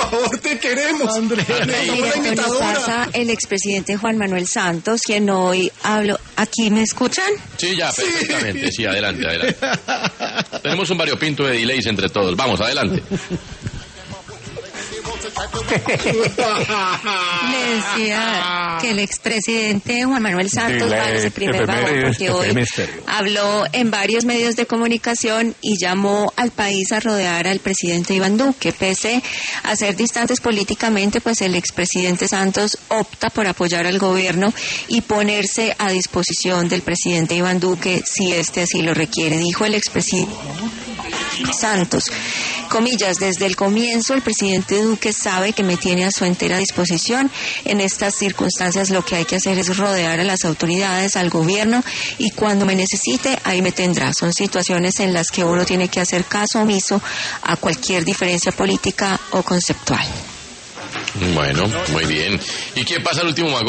favor, te queremos. Andrea. Nos pasa el expresidente Juan Manuel Santos, quien hoy habló. ¿Aquí me escuchan? Sí, ya, perfectamente. Sí, adelante. Tenemos un variopinto de delays entre todos. Vamos, adelante. Le decía que el expresidente Juan Manuel Santos va a ese primer vagón porque hoy habló en varios medios de comunicación y llamó al país a rodear al presidente Iván Duque. Pese a ser distantes políticamente, pues el expresidente Santos opta por apoyar al gobierno y ponerse a disposición del presidente Iván Duque si este así lo requiere, dijo el expresidente Santos. Comillas, desde el comienzo el presidente Duque sabe que me tiene a su entera disposición. En estas circunstancias lo que hay que hacer es rodear a las autoridades, al gobierno, y cuando me necesite, ahí me tendrá. Son situaciones en las que uno tiene que hacer caso omiso a cualquier diferencia política o conceptual. Bueno, muy bien. ¿Y quién pasa al último vagón?